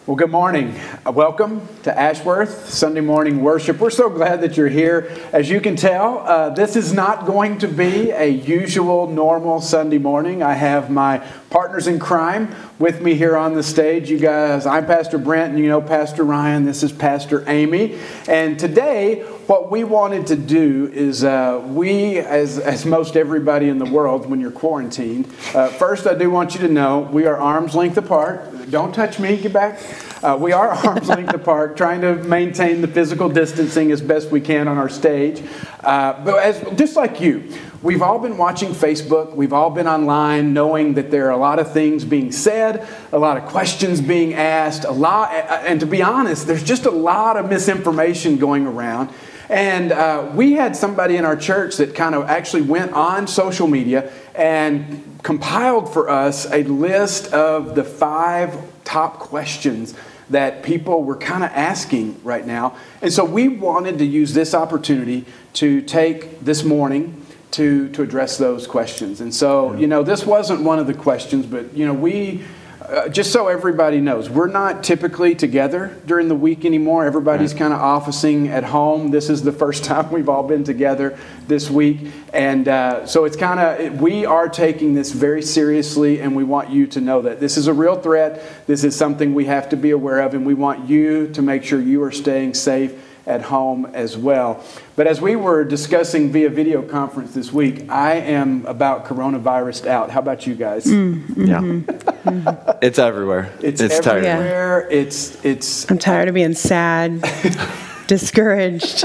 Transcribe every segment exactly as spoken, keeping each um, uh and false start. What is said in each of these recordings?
Well, good morning. Uh, welcome to Ashworth Sunday morning worship. We're so glad that you're here. As you can tell, uh, this is not going to be a usual, normal Sunday morning. I have my partners in crime with me here on the stage. You guys, I'm Pastor Brent, and you know Pastor Ryan. This is Pastor Amy. And today, what we wanted to do is uh, we, as, as most everybody in the world, when you're quarantined, uh, first I do want you to know we are arm's length apart. Don't touch me, get back. Uh, we are arm's length apart, trying to maintain the physical distancing as best we can on our stage. Uh, but as just like you, we've all been watching Facebook. We've all been online, knowing that there are a lot of things being said, a lot of questions being asked, a lot. And to be honest, there's just a lot of misinformation going around. And uh, we had somebody in our church that kind of actually went on social media and compiled for us a list of the five top questions that people were kind of asking right now. And so we wanted to use this opportunity to take this morning to, to address those questions. And so, you know, this wasn't one of the questions, but, you know, we... Uh, just so everybody knows, we're not typically together during the week anymore. Everybody's kind of officing at home. This is the first time we've all been together this week. And uh, so it's kind of, we are taking this very seriously, and we want you to know that this is a real threat. This is something we have to be aware of, and we want you to make sure you are staying safe at home as well. But as we were discussing via video conference this week, I am about coronavirus out. How about you guys? Mm-hmm. Yeah. Mm-hmm. It's everywhere. It's, it's everywhere. Tired. It's it's. I'm tired of being sad, discouraged.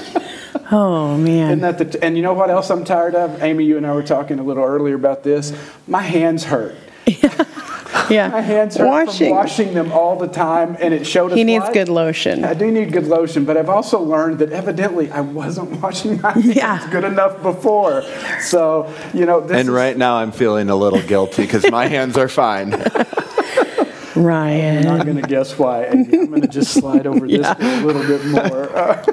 Oh man! Isn't that the t- and you know what else I'm tired of? Amy, you and I were talking a little earlier about this. My hands hurt. Yeah, my hands hurt washing. from washing them all the time, and it showed us. He needs what? good lotion. I do need good lotion, but I've also learned that evidently I wasn't washing my hands yeah. good enough before. So you know. This and is, right now I'm feeling a little guilty because my hands are fine. Ryan. I'm not going to guess why. Amy. I'm going to just slide over this yeah. a little bit more. Uh,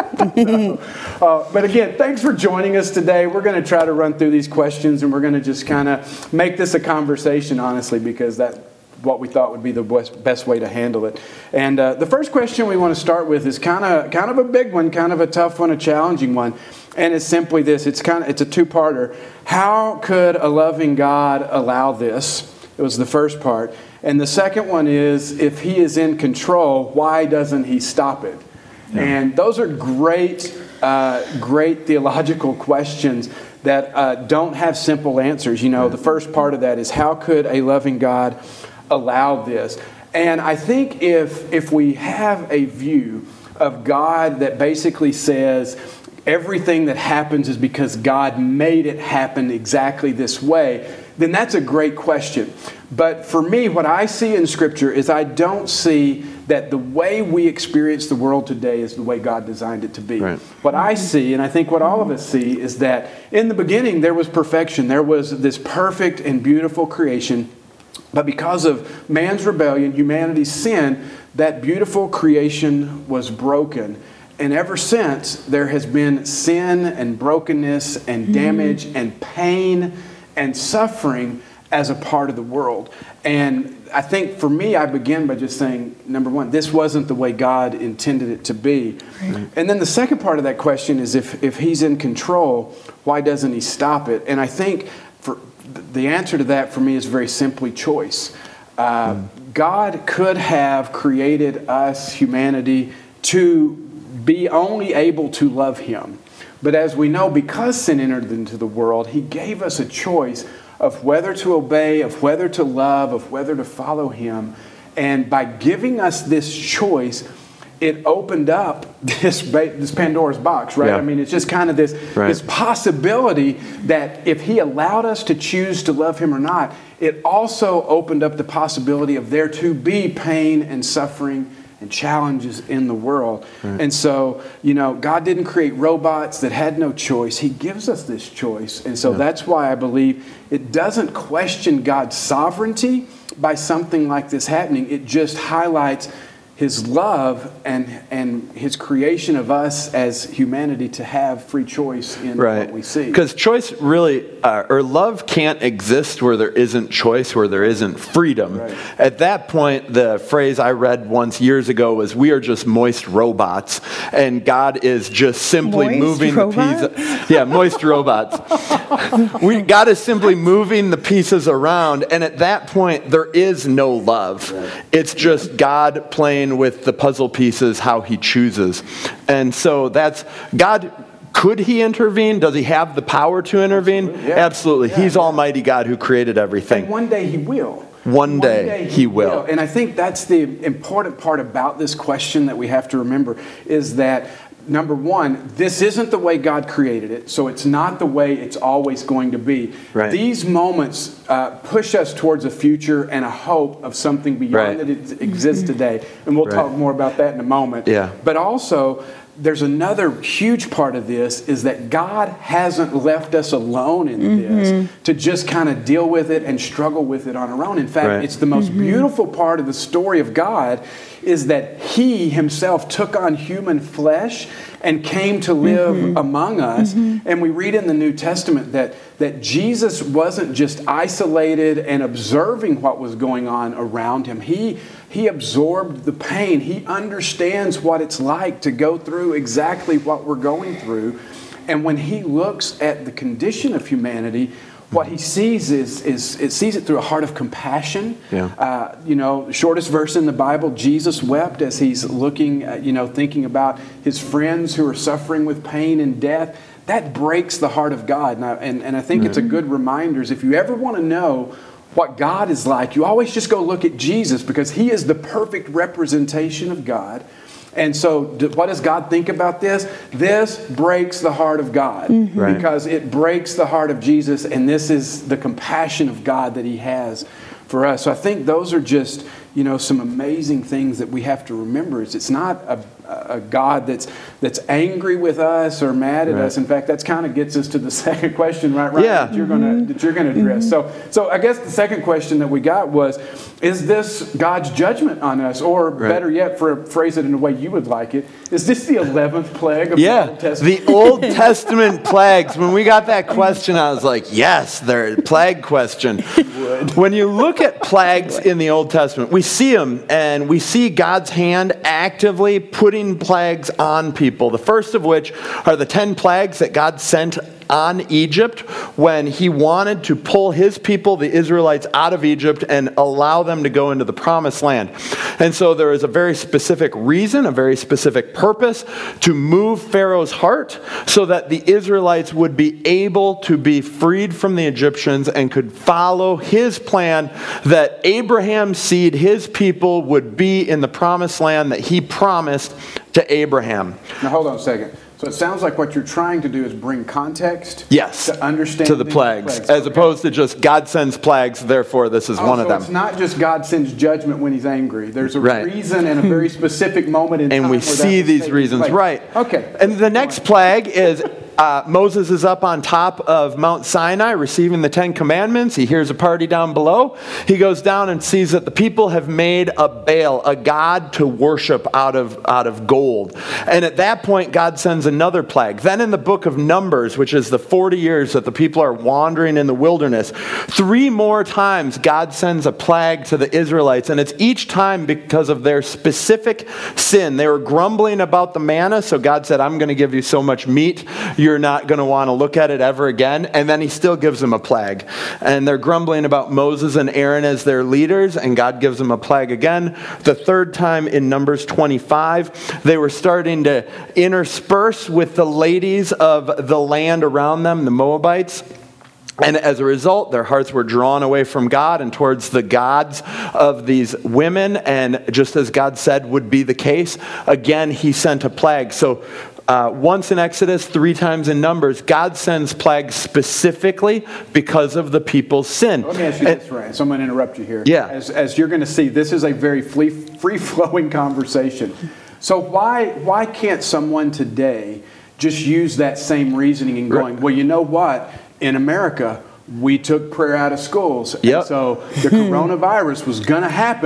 uh, but again, thanks for joining us today. We're going to try to run through these questions, and we're going to just kind of make this a conversation, honestly, because that's what we thought would be the best, best way to handle it. And uh, the first question we want to start with is kind of kind of a big one, kind of a tough one, a challenging one. And it's simply this. It's kind of it's a two-parter. How could a loving God allow this? It was the first part. And the second one is, if he is in control, why doesn't he stop it? Yeah. And those are great, uh, great theological questions that uh, don't have simple answers. You know, the first part of that is, how could a loving God allow this? And I think if if we have a view of God that basically says everything that happens is because God made it happen exactly this way, then that's a great question. But for me, what I see in Scripture is I don't see that the way we experience the world today is the way God designed it to be. Right. What I see, and I think what all of us see, is that in the beginning there was perfection. There was this perfect and beautiful creation. But because of man's rebellion, humanity's sin, that beautiful creation was broken. And ever since, there has been sin and brokenness and damage mm-hmm. and pain and suffering as a part of the world. And I think for me, I begin by just saying, number one, this wasn't the way God intended it to be. Right. And then the second part of that question is, if, if he's in control, why doesn't he stop it? And I think for the answer to that for me is very simply choice. Uh, mm. God could have created us, humanity, to be only able to love him. But as we know, because sin entered into the world, he gave us a choice of whether to obey, of whether to love, of whether to follow him. And by giving us this choice, it opened up this, this Pandora's box, right? Yeah. I mean, it's just kind of this, right. this possibility that if he allowed us to choose to love him or not, it also opened up the possibility of there to be pain and suffering and challenges in the world. Right. And so, you know, God didn't create robots that had no choice. He gives us this choice. And so yeah. that's why I believe it doesn't question God's sovereignty by something like this happening. It just highlights his love and and his creation of us as humanity to have free choice in right. what we see. Because choice really, uh, or love can't exist where there isn't choice, where there isn't freedom. Right. At that point, the phrase I read once years ago was, "We are just moist robots," and God is just simply Moist moving robots? the pieces. Yeah, moist robots. we, God is simply moving the pieces around, and at that point, there is no love. Right. It's just God playing with the puzzle pieces how he chooses. And so that's God. Could he intervene? Does he have the power to intervene? Absolutely. Yeah. Absolutely. Yeah, He's yeah. Almighty God who created everything. And one day he will. One day he will. And I think that's the important part about this question that we have to remember is that, number one, this isn't the way God created it, so it's not the way it's always going to be. Right. These moments uh, push us towards a future and a hope of something beyond Right. that it exists today. And we'll Right. talk more about that in a moment. Yeah. But also, there's another huge part of this is that God hasn't left us alone in Mm-hmm. this to just kind of deal with it and struggle with it on our own. In fact, Right. it's the most beautiful part of the story of God is that he himself took on human flesh and came to live Mm-hmm. among us. Mm-hmm. And we read in the New Testament that, that Jesus wasn't just isolated and observing what was going on around him. He, he absorbed the pain. He understands what it's like to go through exactly what we're going through. And when he looks at the condition of humanity, what he sees is, is it sees it through a heart of compassion. Yeah. Uh, you know, the shortest verse in the Bible, Jesus wept as he's looking, uh, you know, thinking about his friends who are suffering with pain and death. That breaks the heart of God. And I, and, and I think it's a good reminder is if you ever want to know what God is like, you always just go look at Jesus because he is the perfect representation of God. And so what does God think about this? This breaks the heart of God Right. because it breaks the heart of Jesus, and this is the compassion of God that he has for us. So I think those are just, you know, some amazing things that we have to remember. Is it's not a, a God that's that's angry with us or mad at Right. us. In fact, that's kind of gets us to the second question, right? right Yeah. That you're gonna that you're gonna address. So so I guess the second question that we got was, is this God's judgment on us, or Right. better yet, for phrase it in the way you would like it, is this the eleventh plague of Yeah, the Old Testament? the Old Testament plagues. When we got that question, I was like, yes, they're a plague question. When you look at plagues in the Old Testament, we see them, and we see God's hand actively putting plagues on people. The first of which are the ten plagues that God sent on Egypt when he wanted to pull his people, the Israelites, out of Egypt and allow them to go into the promised land. And so there is a very specific reason, a very specific purpose to move Pharaoh's heart so that the Israelites would be able to be freed from the Egyptians and could follow his plan that Abraham's seed, his people, would be in the promised land that he promised to Abraham. Now hold on a second. So it sounds like what you're trying to do is bring context Yes, to understand to the these plagues, plagues. as Okay. opposed to just God sends plagues, therefore this is Oh, one so of them. it's not just God sends judgment when he's angry. There's a Right. reason and a very specific moment in time. And we where that see was these taking reasons, place. right. Okay. And the next plague is uh, Moses is up on top of Mount Sinai receiving the Ten Commandments. He hears a party down below. He goes down and sees that the people have made a Baal, a god to worship out of, out of gold. And at that point, God sends another plague. Then in the book of Numbers, which is the forty years that the people are wandering in the wilderness, three more times God sends a plague to the Israelites. And it's each time because of their specific sin. They were grumbling about the manna, so God said, I'm going to give you so much meat, you're not going to want to look at it ever again. And then he still gives them a plague. And they're grumbling about Moses and Aaron as their leaders, and God gives them a plague again. The third time in Numbers twenty-five, they were starting to intersperse with the ladies of the land around them, the Moabites. And as a result, their hearts were drawn away from God and towards the gods of these women. And just as God said would be the case, again, he sent a plague. So uh, once in Exodus, three times in Numbers, God sends plagues specifically because of the people's sin. Let me ask you And- this, Ryan. So I'm going to interrupt you here. Yeah. As, as you're going to see, this is a very free, free-flowing conversation. So why why can't someone today just use that same reasoning and going, Right. well, you know what? In America, we took prayer out of schools. Yep. And so the coronavirus was going to happen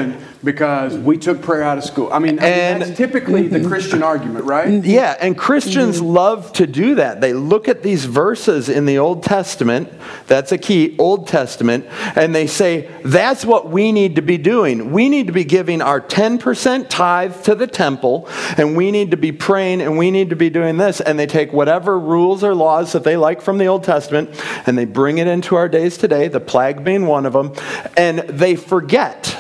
because we took prayer out of school. I mean, I mean And- that's typically the Christian argument, right? Yeah, and Christians love to do that. They look at these verses in the Old Testament, that's a key, Old Testament, and they say, that's what we need to be doing. We need to be giving our ten percent tithe to the temple, and we need to be praying, and we need to be doing this. And they take whatever rules or laws that they like from the Old Testament, and they bring it into our days today, the plague being one of them, and they forget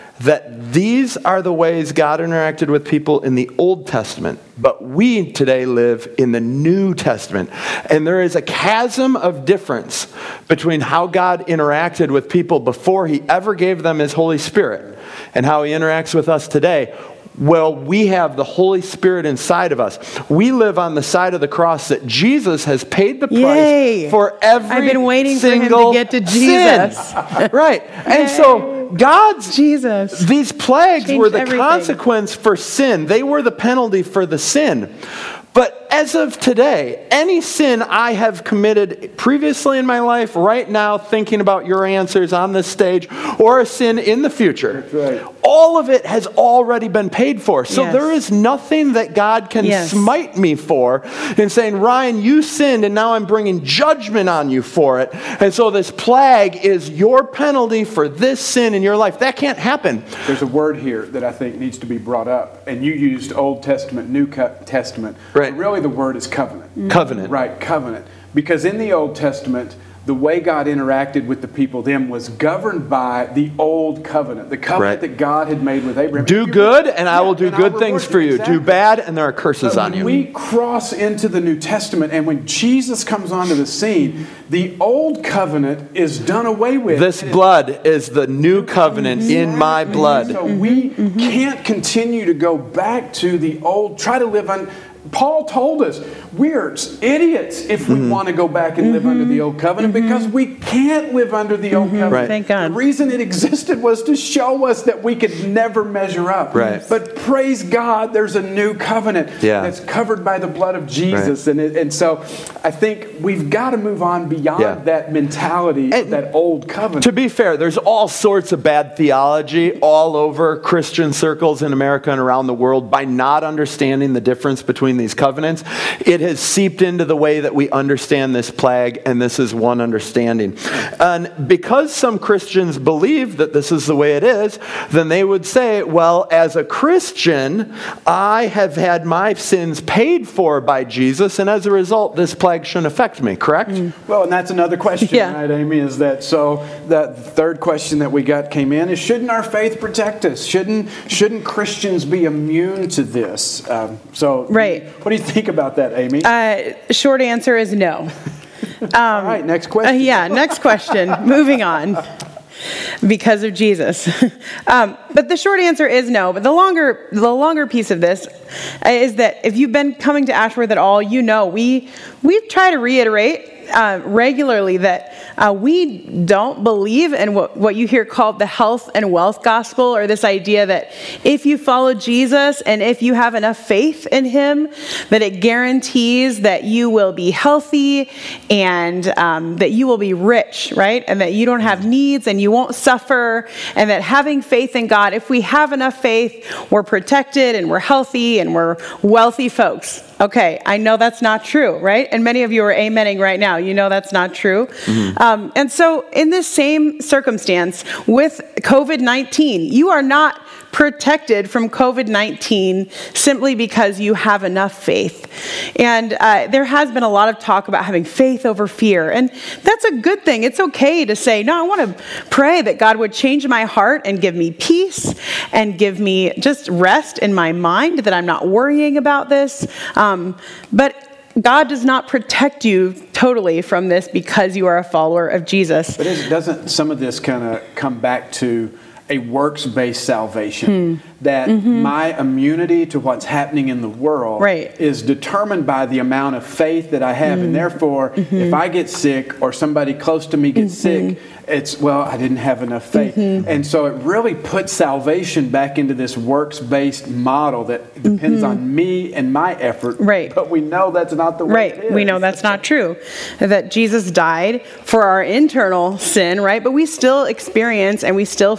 that these are the ways God interacted with people in the Old Testament, but we today live in the New Testament. And there is a chasm of difference between how God interacted with people before he ever gave them his Holy Spirit and how he interacts with us today. Well, we have the Holy Spirit inside of us. We live on the side of the cross that Jesus has paid the price Yay. for every I've been waiting for him to single get to sin. Jesus. Right. And so God's Jesus. these plagues Changed were the everything. consequence for sin. They were the penalty for the sin. But as of today, any sin I have committed previously in my life, right now, thinking about your answers on this stage, or a sin in the future, That's right. all of it has already been paid for. So Yes. there is nothing that God can Yes. smite me for in saying, Ryan, you sinned and now I'm bringing judgment on you for it. And so this plague is your penalty for this sin in your life. That can't happen. There's a word here that I think needs to be brought up, and you used Old Testament, New Co- Testament. Right. But really, the word is covenant. Covenant. Right, covenant. Because in the Old Testament, the way God interacted with the people then was governed by the old covenant, the covenant Right. that God had made with Abraham. Do If you- good, and I Yeah, will do and good I'll things reward for you. Exactly. Do bad, and there are curses But on when you. we cross into the New Testament, and when Jesus comes onto the scene, the old covenant is done away with. This blood is the new covenant in my blood. So we can't continue to go back to the old, try to live on. Paul told us we're idiots if we want to go back and live under the old covenant because we can't live under the old covenant. Right. Thank God. The reason it existed was to show us that we could never measure up. Right. But praise God, there's a new covenant Yeah. that's covered by the blood of Jesus. And, it, and so I think we've got to move on beyond Yeah. that mentality of And that old covenant. To be fair, there's all sorts of bad theology all over Christian circles in America and around the world by not understanding the difference between these covenants. It has seeped into the way that we understand this plague, and this is one understanding. And because some Christians believe that this is the way it is, then they would say, well, as a Christian, I have had my sins paid for by Jesus, and as a result, this plague shouldn't affect me, correct? Well, and that's another question, Yeah. right, Amy? Is that so? The third question that we got came in is: shouldn't our faith protect us? Shouldn't shouldn't Christians be immune to this? Um, so, Right. What do you think about that, Amy? Uh, short answer is no. All right, next Uh, question. yeah, next question. Moving on. Because of Jesus. um, but the short answer is no. But the longer, the longer piece of this is that if you've been coming to Ashworth at all, you know we we try to reiterate uh, regularly that uh, we don't believe in what, what you hear called the health and wealth gospel, or this idea that if you follow Jesus and if you have enough faith in him, that it guarantees that you will be healthy and um, that you will be rich, right? And that you don't have needs and you won't suffer, and that having faith in God, if we have enough faith, we're protected and we're healthy and we're wealthy folks. Okay, I know that's not true, right? And many of you are amening right now. You know that's not true. Mm-hmm. Um, and so in this same circumstance with covid nineteen, you are not protected from covid nineteen simply because you have enough faith. And uh, there has been a lot of talk about having faith over fear. And that's a good thing. It's okay to say, no, I want to pray that God would change my heart and give me peace and give me just rest in my mind, that I'm not worrying about this. Um, but God does not protect you totally from this because you are a follower of Jesus. But is, doesn't some of this kind of come back to a works-based salvation? Hmm. That mm-hmm. my immunity to what's happening in the world right. is determined by the amount of faith that I have. Mm-hmm. And therefore, mm-hmm. if I get sick or somebody close to me gets mm-hmm. sick, it's, well, I didn't have enough faith. Mm-hmm. And so it really puts salvation back into this works-based model that depends mm-hmm. on me and my effort. Right. But we know that's not the way right. it is. We know that's not true. That Jesus died for our internal sin, right? But we still experience and we still feel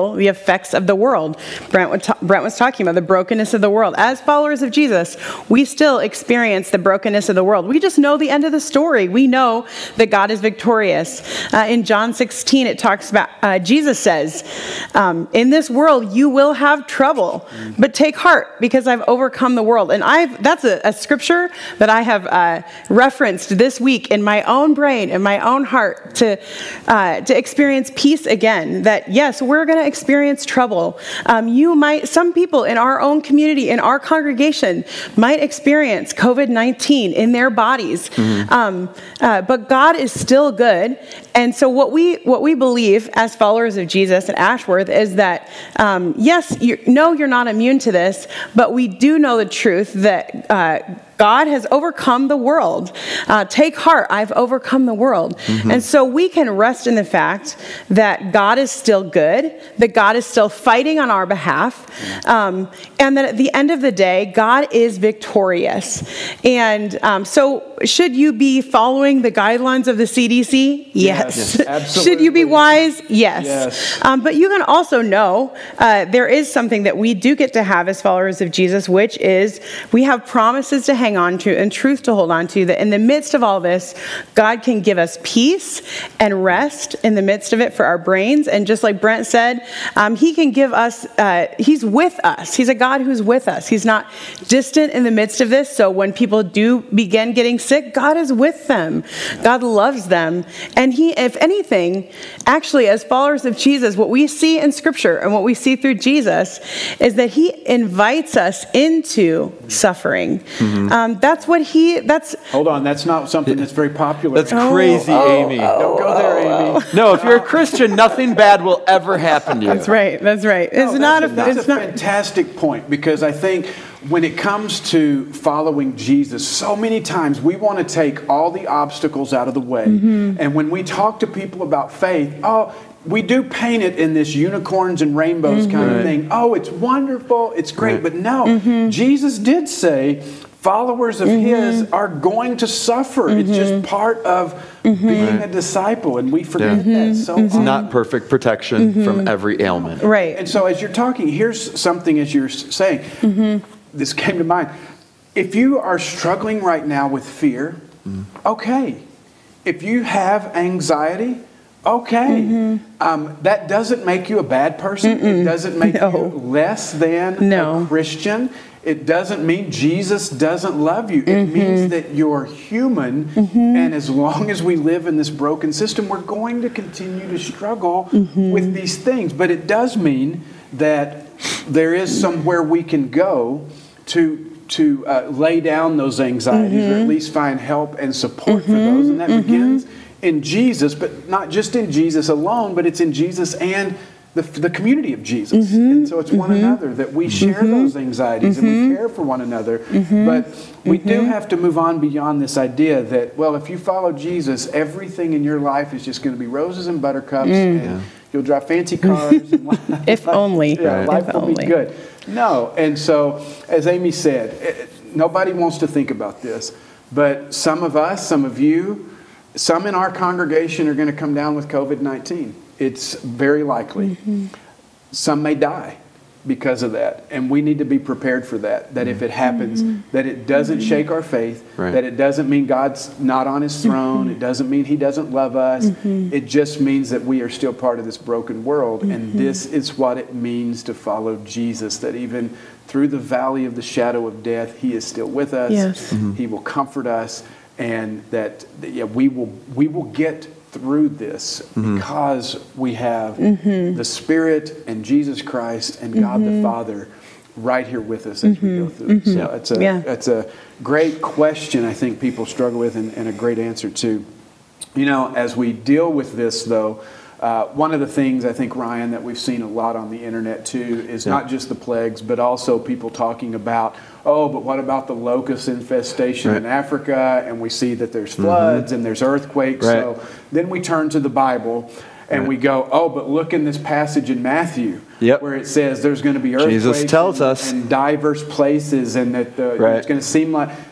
feel the effects of the world. Brent was, ta- Brent was talking about the brokenness of the world. As followers of Jesus, we still experience the brokenness of the world. We just know the end of the story. We know that God is victorious. Uh, in John sixteen, it talks about, uh, Jesus says, um, in this world you will have trouble, but take heart because I've overcome the world. And I've that's a, a scripture that I have uh, referenced this week in my own brain, in my own heart, to uh, to experience peace again. That yes, we're going to experience trouble. Um, you might, some people in our own community, in our congregation, might experience covid nineteen in their bodies. Mm-hmm. Um, uh, but God is still good. And so what we what we believe as followers of Jesus at Ashworth is that, um, yes, you no, you're not immune to this, but we do know the truth that uh, God has overcome the world. Uh, take heart, I've overcome the world. Mm-hmm. And so we can rest in the fact that God is still good, that God is still fighting on our behalf, um, and that at the end of the day, God is victorious. And um, so should you be following the guidelines of the C D C? Yes. Yes, absolutely. Should you be wise? Yes. Yes. Um, but you can also know uh, there is something that we do get to have as followers of Jesus, which is we have promises to hang on to and truth to hold on to, that in the midst of all this, God can give us peace and rest in the midst of it for our brains. And just like Brent said, um, he can give us, uh, he's with us. He's a God who's with us. He's not distant in the midst of this. So when people do begin getting sick, God is with them. God loves them. And he, if anything, actually, as followers of Jesus, what we see in Scripture and what we see through Jesus is that he invites us into suffering. Mm-hmm. Um, that's what he, that's... Hold on, that's not something that's very popular. That's crazy, oh, Amy. Oh, Don't go there, oh, Amy. No, if you're a Christian, nothing bad will ever happen to you. That's right, that's right. No, It's not a, that's it's a not, fantastic point, because I think when it comes to following Jesus, so many times we want to take all the obstacles out of the way. Mm-hmm. And when we talk to people about faith, oh, we do paint it in this unicorns and rainbows mm-hmm. kind of thing. Oh, it's wonderful, it's great. Right. But no, mm-hmm. Jesus did say followers of mm-hmm. his are going to suffer. Mm-hmm. It's just part of mm-hmm. being right. a disciple, and we forget yeah. that so mm-hmm. It's often. not perfect protection mm-hmm. from every ailment. Right. And so as you're talking, here's something as you're saying, mm-hmm. this came to mind. If you are struggling right now with fear, mm-hmm. okay. If you have anxiety, okay. Mm-hmm. Um, that doesn't make you a bad person. Mm-mm. It doesn't make no. you less than no. a Christian. It doesn't mean Jesus doesn't love you. It mm-hmm. means that you're human, mm-hmm. and as long as we live in this broken system, we're going to continue to struggle mm-hmm. with these things. But it does mean that there is somewhere we can go to to uh, lay down those anxieties, mm-hmm. or at least find help and support mm-hmm. for those. And that mm-hmm. begins in Jesus, but not just in Jesus alone, but it's in Jesus and the, the community of Jesus. Mm-hmm. And so it's one mm-hmm. another that we share mm-hmm. those anxieties mm-hmm. and we care for one another. Mm-hmm. But we mm-hmm. do have to move on beyond this idea that, well, if you follow Jesus, everything in your life is just going to be roses and buttercups mm. and yeah. you'll drive fancy cars. And life, if only. Yeah, right. life if will only. be good. No. And so, as Amy said, it, nobody wants to think about this. But some of us, some of you, some in our congregation are going to come down with covid nineteen. It's very likely. Mm-hmm. Some may die because of that. And we need to be prepared for that. That if it happens, mm-hmm. that it doesn't mm-hmm. shake our faith. Right. That it doesn't mean God's not on his throne. Mm-hmm. It doesn't mean he doesn't love us. Mm-hmm. It just means that we are still part of this broken world. Mm-hmm. And this is what it means to follow Jesus. That even through the valley of the shadow of death, he is still with us. Yes. Mm-hmm. He will comfort us. And that yeah, we will we will get through this mm-hmm. because we have mm-hmm. the Spirit and Jesus Christ and God mm-hmm. the Father right here with us as mm-hmm. we go through. Mm-hmm. So it's a yeah. it's a great question I think people struggle with, and, and a great answer too. You know, as we deal with this though, uh, one of the things I think, Ryan, that we've seen a lot on the internet too is yeah. not just the plagues, but also people talking about, oh, but what about the locust infestation right. in Africa? And we see that there's floods mm-hmm. and there's earthquakes. Right. So then we turn to the Bible and right. we go, oh, but look in this passage in Matthew yep. where it says there's going to be earthquakes Jesus tells in, us. in diverse places, and that the, right. it's going to seem like...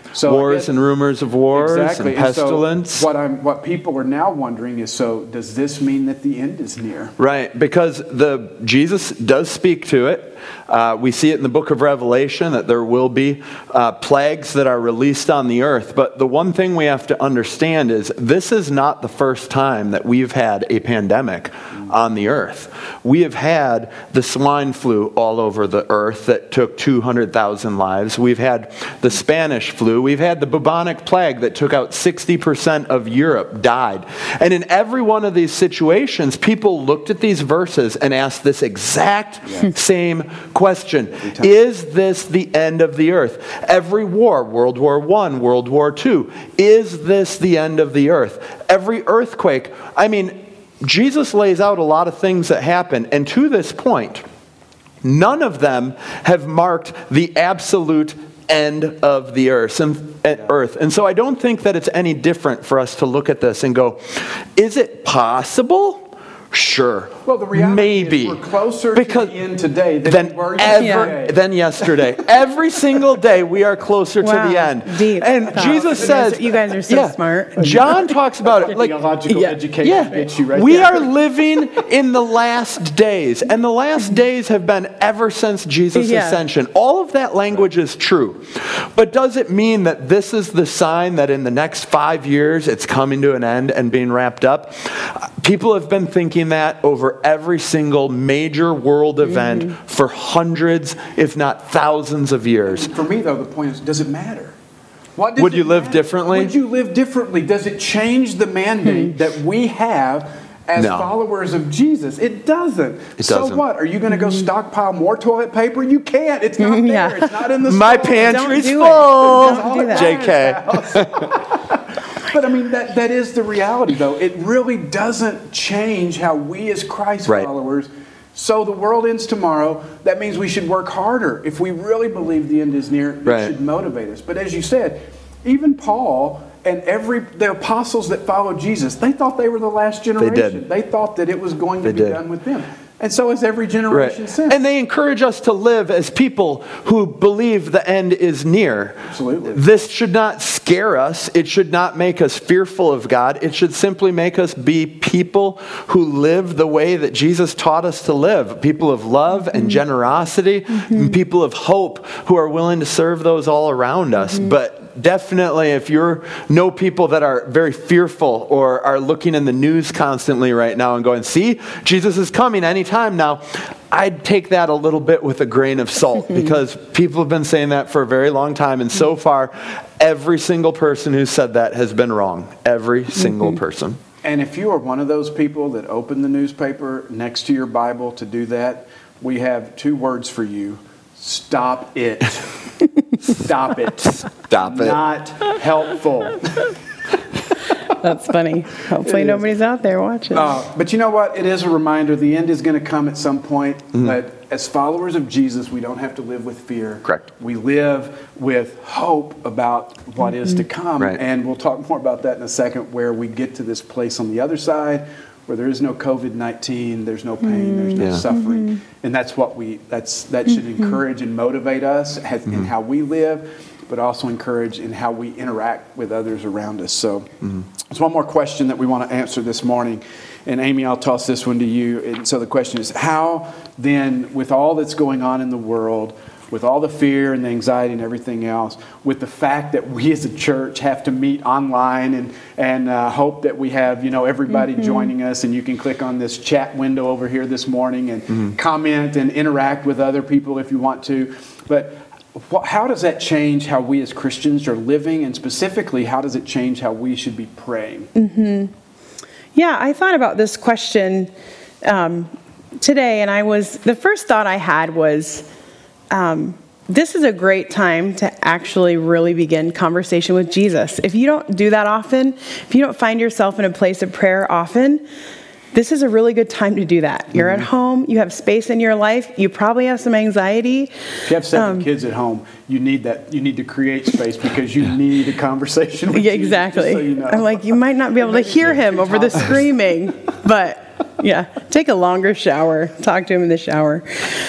So wars guess, and rumors of wars exactly. and pestilence. And so what I'm, what people are now wondering is, so does this mean that the end is near? Right, because the Jesus does speak to it. Uh, we see it in the book of Revelation that there will be uh, plagues that are released on the earth. But the one thing we have to understand is this is not the first time that we've had a pandemic on the earth. We have had the swine flu all over the earth that took two hundred thousand lives. We've had the Spanish flu. We've had the bubonic plague that took out sixty percent of Europe, died. And in every one of these situations, people looked at these verses and asked this exact yeah. same question. Is this the end of the earth? Every war, World War One, World War Two, is this the end of the earth? Every earthquake, I mean, Jesus lays out a lot of things that happen, and to this point, none of them have marked the absolute end of the earth. And, earth. And so I don't think that it's any different for us to look at this and go, is it possible? Sure. Well, the reality Maybe. is we're closer because to the end today than, than we were ever yesterday. than yesterday. Every single day we are closer wow. to the end. Deep. And thought. Jesus you says, guys, you guys are so yeah, smart. John talks about it like theological yeah, education yeah. gets you right We there. are living in the last days, and the last days have been ever since Jesus' Yeah. ascension. All of that language is true. But does it mean that this is the sign that in the next five years it's coming to an end and being wrapped up? People have been thinking that over every single major world event mm-hmm. for hundreds, if not thousands of years. For me, though, the point is, does it matter? What does Would you it live matter? differently? Would you live differently? Does it change the mandate Hmm. that we have as No. followers of Jesus? It doesn't. It so doesn't. what? Are you going to go stockpile more toilet paper? You can't. It's not there. Yeah. It's not in the My store. pantry's Don't do it. full. Don't do that. J K. But I mean, that, that is the reality, though. It really doesn't change how we as Christ Right. followers. So the world ends tomorrow. That means we should work harder. If we really believe the end is near, it Right. should motivate us. But as you said, even Paul and every the apostles that followed Jesus, they thought they were the last generation. did. They thought that it was going to They be did. done with them. And so has every generation Right. since. And they encourage us to live as people who believe the end is near. Absolutely. This should not scare us. It should not make us fearful of God. It should simply make us be people who live the way that Jesus taught us to live. People of love and Mm-hmm. generosity, and people of hope who are willing to serve those all around us. Mm-hmm. But definitely, if you know people that are very fearful or are looking in the news constantly right now and going, see, Jesus is coming anytime now, I'd take that a little bit with a grain of salt because people have been saying that for a very long time. And so far, every single person who said that has been wrong. Every single Mm-hmm. person. And if you are one of those people that open the newspaper next to your Bible to do that, we have two words for you. Stop it. Stop it. Stop it. Not helpful. That's funny. Hopefully It is. nobody's out there watching. Uh, but you know what? It is a reminder. The end is going to come at some point. Mm-hmm. But as followers of Jesus, we don't have to live with fear. Correct. We live with hope about what is to come. Right. And we'll talk more about that in a second, where we get to this place on the other side where there is no covid nineteen, there's no pain, there's no Yeah. suffering. And that's what we, that's, that should encourage and motivate us as, in how we live, but also encourage in how we interact with others around us. So there's one more question that we want to answer this morning. And Amy, I'll toss this one to you. And so the question is, how then, with all that's going on in the world, with all the fear and the anxiety and everything else, with the fact that we as a church have to meet online and and uh, hope that we have, you know, everybody mm-hmm. joining us, and you can click on this chat window over here this morning and mm-hmm. comment and interact with other people if you want to. But wh- how does that change how we as Christians are living, and specifically, how does it change how we should be praying? Mm-hmm. Yeah, I thought about this question um, today, and I was the first thought I had was, Um, this is a great time to actually really begin conversation with Jesus. If you don't do that often, if you don't find yourself in a place of prayer often, this is a really good time to do that. You're mm-hmm. at home, you have space in your life, you probably have some anxiety. If you have seven um, kids at home, you need that. You need to create space because you need a conversation with yeah, Jesus, exactly. just so you know. I'm like, you might not be able to hear him over the screaming, but Yeah, take a longer shower. Talk to him in the shower.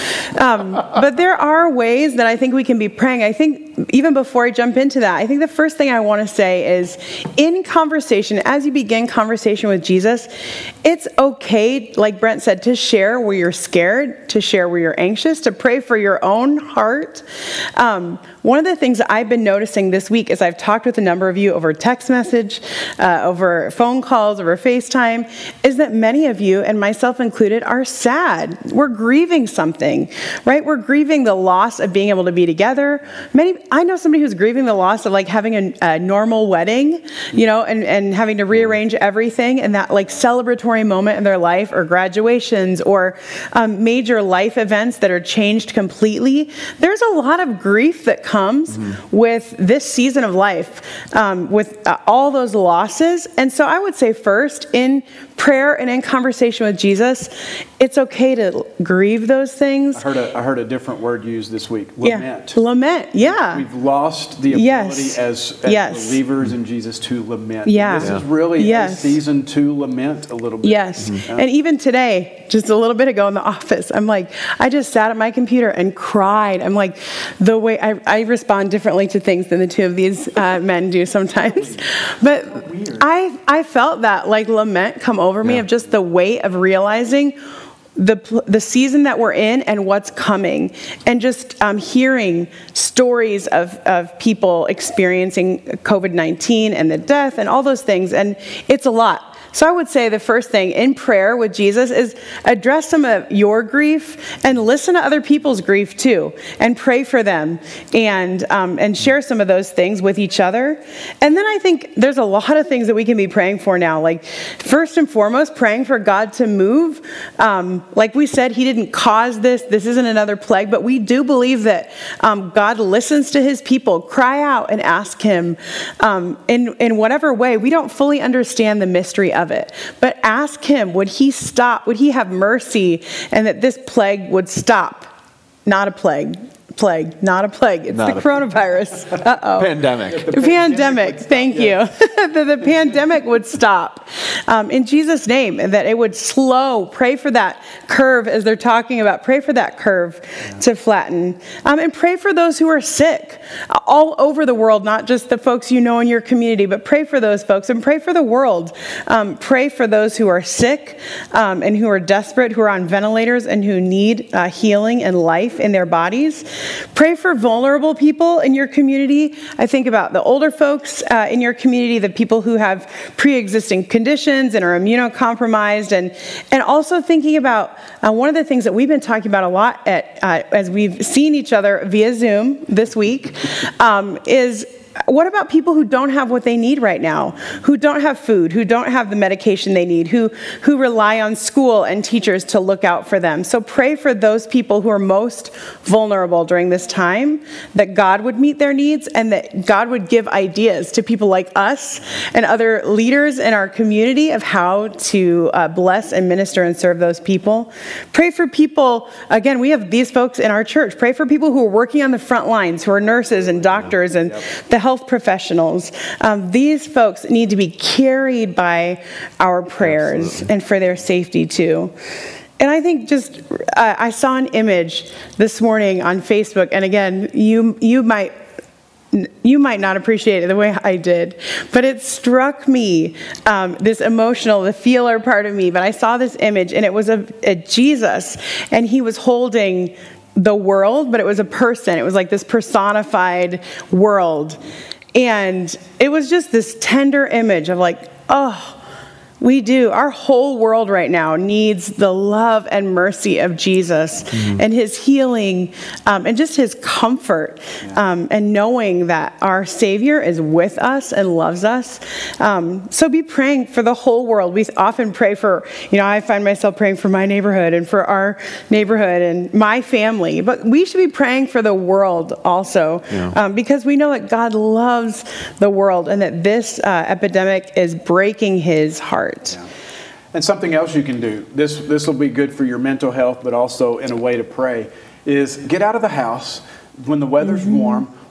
Um, but there are ways that I think we can be praying. I think even before I jump into that, I think the first thing I want to say is in conversation, as you begin conversation with Jesus, it's okay, like Brent said, to share where you're scared, to share where you're anxious, to pray for your own heart. Um, one of the things that I've been noticing this week as I've talked with a number of you over text message, uh, over phone calls, over FaceTime, is that many of you, and myself included, are sad. We're grieving something, right? We're grieving the loss of being able to be together. Many, I know somebody who's grieving the loss of like having a, a normal wedding, you know, and, and having to rearrange everything and that like celebratory moment in their life, or graduations, or um, major life events that are changed completely. There's a lot of grief that comes mm-hmm. with this season of life, um, with uh, all those losses. And so I would say first, in prayer and in conversation with Jesus, it's okay to grieve those things. I heard a, I heard a different word used this week. Lament. Yeah. Lament. Yeah. We've lost the ability yes. as, as yes. believers in Jesus to lament. Yeah. This yeah. is really yes. a season to lament a little bit. Yes. Mm-hmm. And even today, just a little bit ago in the office, I'm like, I just sat at my computer and cried. I'm like, the way I, I respond differently to things than the two of these uh, men do sometimes. But I I felt that like lament come over me yeah. of just the weight of realizing the the season that we're in and what's coming, and just um, hearing stories of, of people experiencing covid nineteen and the death and all those things. And it's a lot. So I would say the first thing in prayer with Jesus is address some of your grief and listen to other people's grief too, and pray for them, and um, and share some of those things with each other. And then I think there's a lot of things that we can be praying for now. Like first and foremost, praying for God to move. Um, like we said, He didn't cause this. This isn't another plague, but we do believe that um, God listens to His people. Cry out and ask Him um, in in whatever way. We don't fully understand the mystery of it, but ask Him, would He stop? Would He have mercy, and that this plague would stop? Not a plague. Plague, not a plague. It's not the coronavirus. Uh-oh. Pandemic. The pandemic. Thank you. that the pandemic would stop. Um, in Jesus' name, and that it would slow. Pray for that curve, as they're talking about. Pray for that curve yeah. to flatten. Um, and pray for those who are sick all over the world, not just the folks you know in your community, but pray for those folks, and pray for the world. Um, pray for those who are sick um, and who are desperate, who are on ventilators, and who need uh, healing and life in their bodies. Pray for vulnerable people in your community. I think about the older folks uh, in your community, the people who have pre-existing conditions and are immunocompromised, and and also thinking about uh, one of the things that we've been talking about a lot at uh, as we've seen each other via Zoom this week um, is, what about people who don't have what they need right now, who don't have food, who don't have the medication they need, who, who rely on school and teachers to look out for them? So pray for those people who are most vulnerable during this time, that God would meet their needs, and that God would give ideas to people like us and other leaders in our community of how to uh, bless and minister and serve those people. Pray for people, again, we have these folks in our church. Pray for people who are working on the front lines, who are nurses and doctors and the health professionals. Um, these folks need to be carried by our prayers. Absolutely. And for their safety too. And I think just, uh, I saw an image this morning on Facebook, and again, you you might you might not appreciate it the way I did, but it struck me, um, this emotional, the feeler part of me, but I saw this image, and it was a, a Jesus, and He was holding the world, but it was a person. It was like this personified world. And it was just this tender image of like, oh, we do. Our whole world right now needs the love and mercy of Jesus mm-hmm. and His healing um, and just His comfort yeah. um, and knowing that our Savior is with us and loves us. Um, so be praying for the whole world. We often pray for, you know, I find myself praying for my neighborhood and for our neighborhood and my family, but we should be praying for the world also yeah. um, because we know that God loves the world and that this uh, epidemic is breaking His heart. Yeah. And something else you can do, this this will be good for your mental health, but also in a way to pray, is get out of the house when the weather's mm-hmm. warm.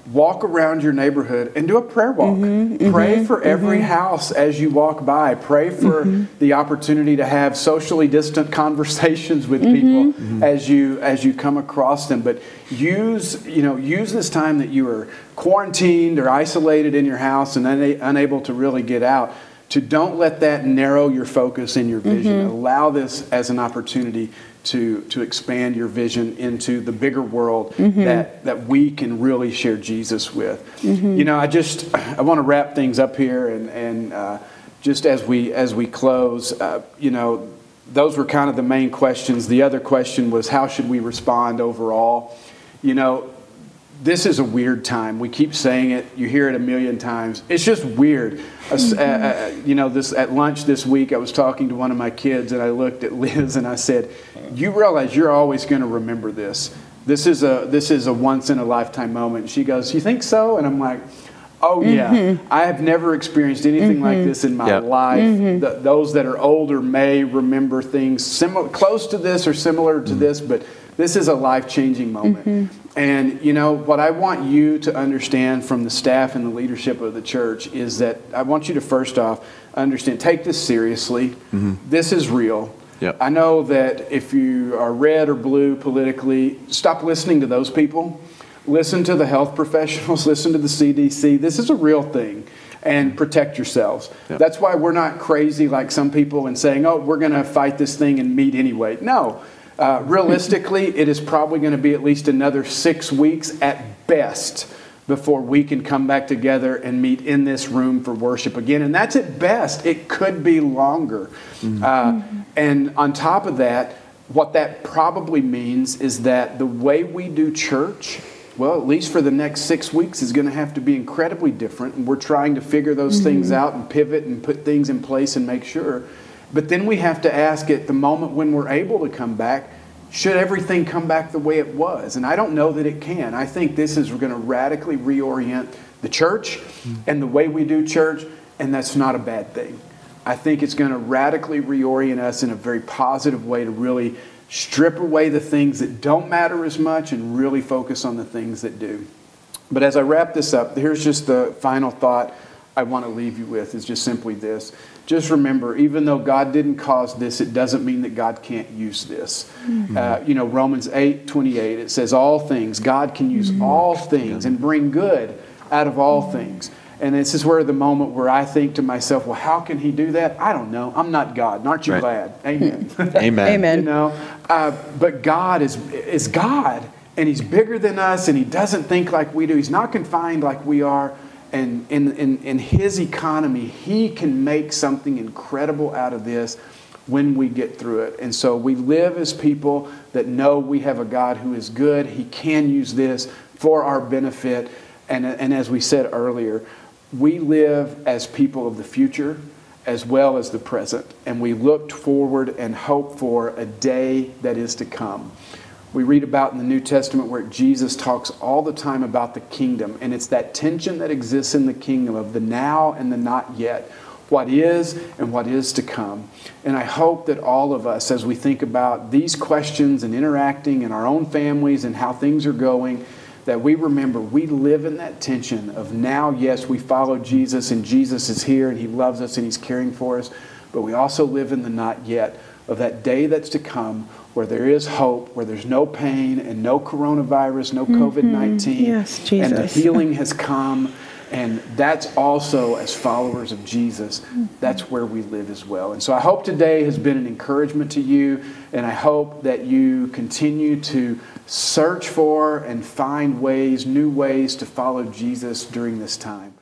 walk around your neighborhood and do a prayer walk. Mm-hmm, Pray mm-hmm, for every mm-hmm. house as you walk by. Pray for mm-hmm. the opportunity to have socially distant conversations with mm-hmm. people mm-hmm. as you as you come across them. But use you know use this time that you are quarantined or isolated in your house and una- unable to really get out, to don't let that narrow your focus and your vision. Mm-hmm. Allow this as an opportunity to to expand your vision into the bigger world mm-hmm. that, that we can really share Jesus with. Mm-hmm. You know, I just, I want to wrap things up here, and, and uh, just as we as we close, uh, you know, those were kind of the main questions. The other question was, how should we respond overall? You know, this is a weird time. We keep saying it. You hear it a million times. It's just weird. Mm-hmm. Uh, uh, you know, this at lunch this week, I was talking to one of my kids, and I looked at Liz and I said, "You realize you're always going to remember this. This is a this is a once in a lifetime moment." And she goes, "You think so?" And I'm like, "Oh yeah, mm-hmm. I have never experienced anything mm-hmm. like this in my yep. life. Mm-hmm. The, those that are older may remember things similar, close to this, or similar to mm-hmm. this, but this is a life-changing moment." Mm-hmm. And, you know, what I want you to understand from the staff and the leadership of the church is that I want you to first off understand, take this seriously. Mm-hmm. This is real. Yep. I know that if you are red or blue politically, stop listening to those people. Listen to the health professionals. Listen to the C D C. This is a real thing. And protect yourselves. Yep. That's why we're not crazy like some people and saying, oh, we're going to fight this thing and meet anyway. No. Uh, realistically, it is probably going to be at least another six weeks at best before we can come back together and meet in this room for worship again. And that's at best. It could be longer. Mm-hmm. Uh, and on top of that, what that probably means is that the way we do church, well, at least for the next six weeks, is going to have to be incredibly different. And we're trying to figure those mm-hmm. things out and pivot and put things in place and make sure. But then we have to ask at the moment when we're able to come back, should everything come back the way it was? And I don't know that it can. I think this is going to radically reorient the church and the way we do church, and that's not a bad thing. I think it's going to radically reorient us in a very positive way to really strip away the things that don't matter as much and really focus on the things that do. But as I wrap this up, here's just the final thought I want to leave you with, is just simply this. Just remember, even though God didn't cause this, it doesn't mean that God can't use this. Mm-hmm. Uh, you know, Romans eight twenty-eight, it says all things. God can use mm-hmm. all things and bring good out of all mm-hmm. things. And this is where the moment where I think to myself, well, how can he do that? I don't know. I'm not God. Aren't you right. glad? Amen. Amen. Amen. You know, uh, but God is is God, and he's bigger than us, and he doesn't think like we do. He's not confined like we are. And in, in, in his economy, he can make something incredible out of this when we get through it. And so we live as people that know we have a God who is good. He can use this for our benefit. And, and as we said earlier, we live as people of the future as well as the present. And we look forward and hope for a day that is to come. We read about in the New Testament where Jesus talks all the time about the kingdom. And it's that tension that exists in the kingdom of the now and the not yet. What is and what is to come. And I hope that all of us, as we think about these questions and interacting in our own families and how things are going, that we remember we live in that tension of now, yes, we follow Jesus and Jesus is here and he loves us and he's caring for us. But we also live in the not yet of that day that's to come, where there is hope, where there's no pain and no coronavirus, no covid nineteen, mm-hmm. yes, Jesus. And the healing has come. And that's also, as followers of Jesus, mm-hmm. that's where we live as well. And so I hope today has been an encouragement to you, and I hope that you continue to search for and find ways, new ways to follow Jesus during this time.